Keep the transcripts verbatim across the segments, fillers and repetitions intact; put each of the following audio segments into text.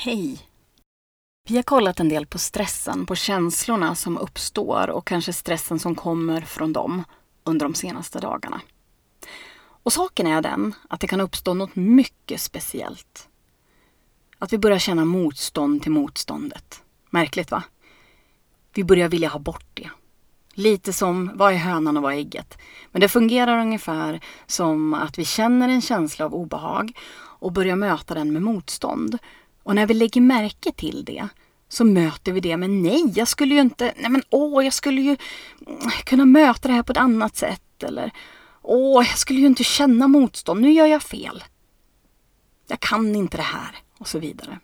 Hej! Vi har kollat en del på stressen, på känslorna som uppstår och kanske stressen som kommer från dem under de senaste dagarna. Och saken är den att det kan uppstå något mycket speciellt. Att vi börjar känna motstånd till motståndet. Märkligt, va? Vi börjar vilja ha bort det. Lite som, vad är hönan och vad är ägget? Men det fungerar ungefär som att vi känner en känsla av obehag och börjar möta den med motstånd. Och när vi lägger märke till det så möter vi det med nej, jag skulle ju inte, nej men åh, jag skulle ju kunna möta det här på ett annat sätt. Eller åh, jag skulle ju inte känna motstånd, nu gör jag fel. Jag kan inte det här och så vidare.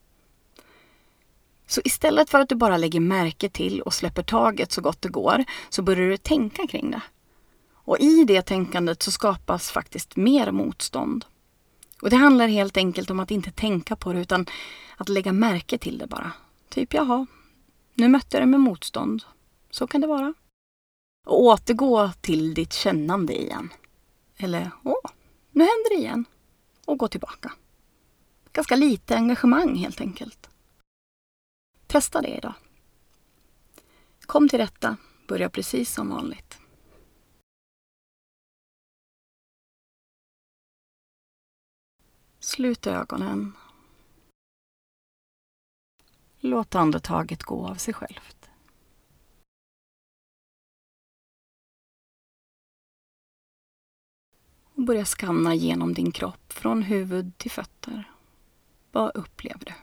Så istället för att du bara lägger märke till och släpper taget så gott det går så börjar du tänka kring det. Och i det tänkandet så skapas faktiskt mer motstånd. Och det handlar helt enkelt om att inte tänka på det utan att lägga märke till det bara. Typ, jaha, nu mötte jag det med motstånd. Så kan det vara. Och återgå till ditt kännande igen. Eller, åh, nu händer det igen. Och gå tillbaka. Ganska lite engagemang helt enkelt. Testa det idag. Kom till rätta, börja precis som vanligt. Slut ögonen. Låt andetaget gå av sig självt. Och börja skanna genom din kropp från huvud till fötter. Vad upplever du?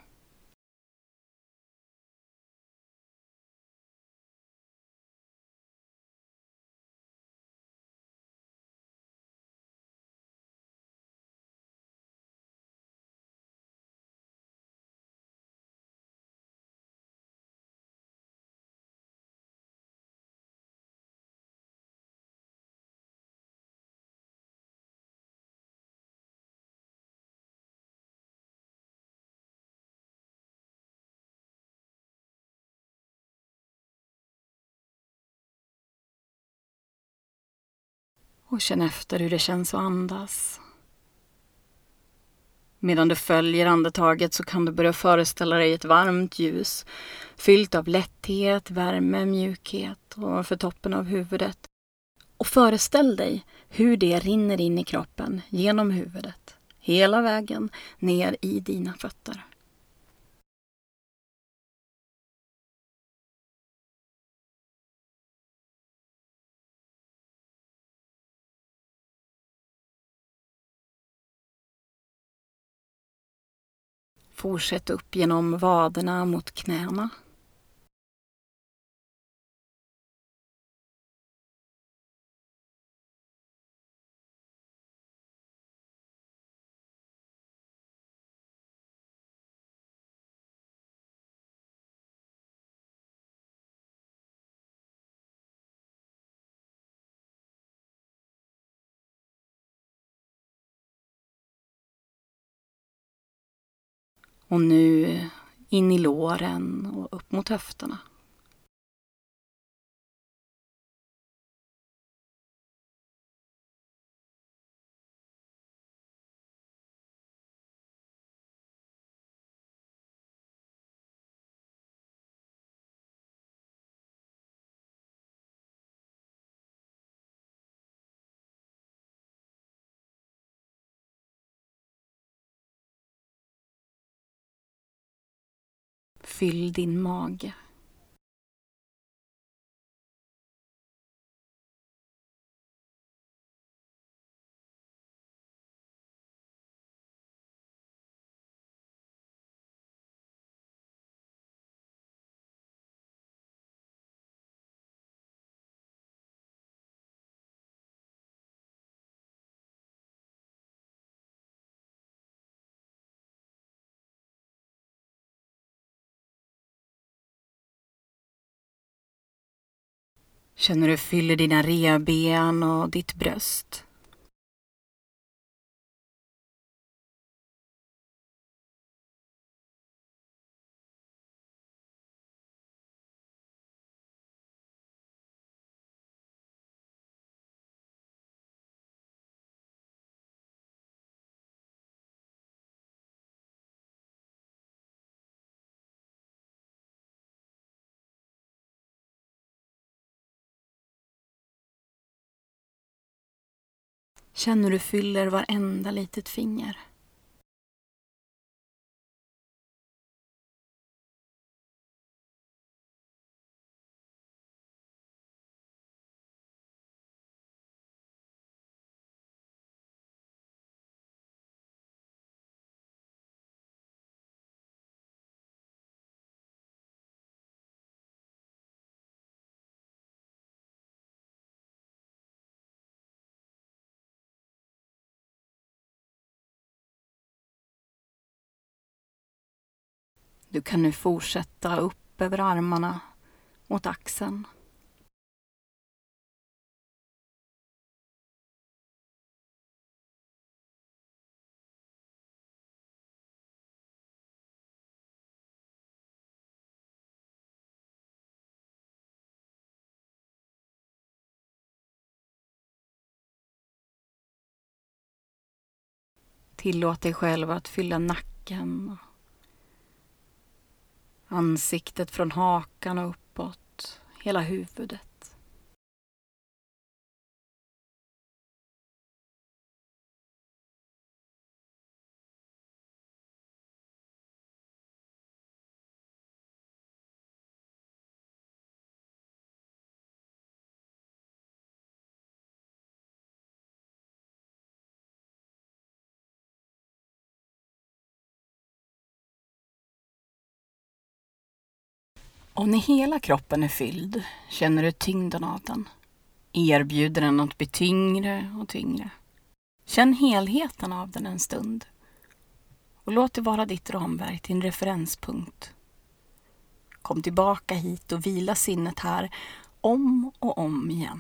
Och känn efter hur det känns att andas. Medan du följer andetaget så kan du börja föreställa dig ett varmt ljus. Fyllt av lätthet, värme, mjukhet och för toppen av huvudet. Och föreställ dig hur det rinner in i kroppen genom huvudet. Hela vägen ner i dina fötter. Fortsätt upp genom vaderna mot knäna. Och nu in i låren och upp mot höfterna. Fyll din mage. Känner hur du fyller dina revben och ditt bröst. Känn hur du fyller varenda litet finger. Du kan nu fortsätta upp över armarna mot axeln. Tillåt dig själv att fylla nacken, ansiktet från hakan och uppåt, hela huvudet. Och när hela kroppen är fylld känner du tyngden av den. Erbjuder den att bli tyngre och tyngre. Känn helheten av den en stund. Och låt det vara ditt ramverk, din referenspunkt. Kom tillbaka hit och vila sinnet här om och om igen.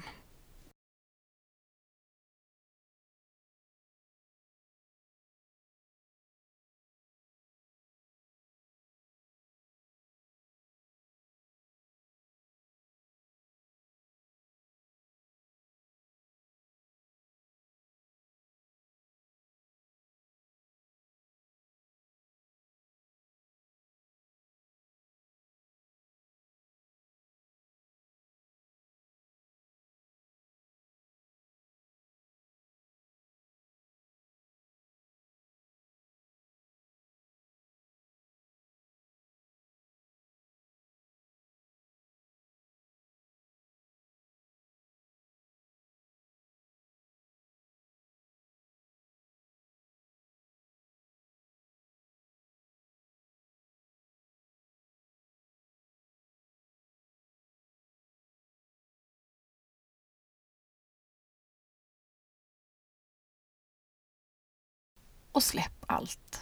Och släpp allt.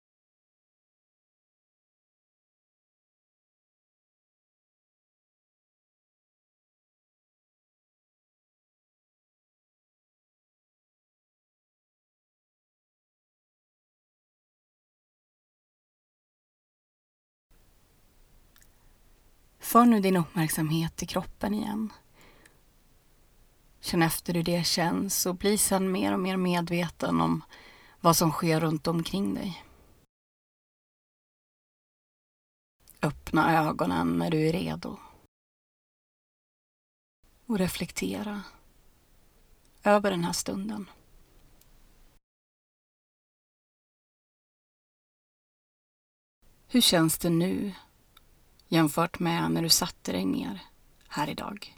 För nu din uppmärksamhet till kroppen igen. Känn efter hur det känns och bli sedan mer och mer medveten om vad som sker runt omkring dig. Öppna ögonen när du är redo. Och reflektera över den här stunden. Hur känns det nu jämfört med när du satte dig ner här idag?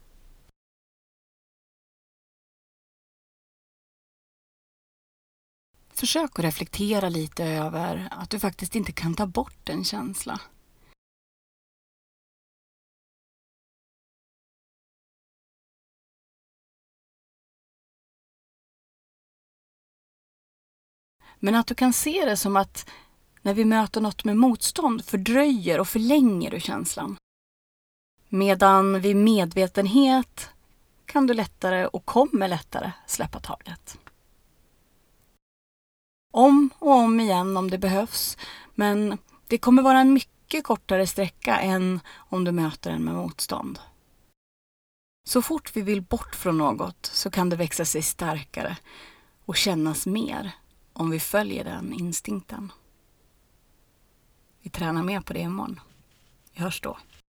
Försök att reflektera lite över att du faktiskt inte kan ta bort en känsla. Men att du kan se det som att när vi möter något med motstånd fördröjer och förlänger du känslan. Medan vid medvetenhet kan du lättare och kommer lättare släppa taget. Om och om igen om det behövs, men det kommer vara en mycket kortare sträcka än om du möter den med motstånd. Så fort vi vill bort från något så kan det växa sig starkare och kännas mer om vi följer den instinkten. Vi tränar mer på det imorgon. Vi hörs då.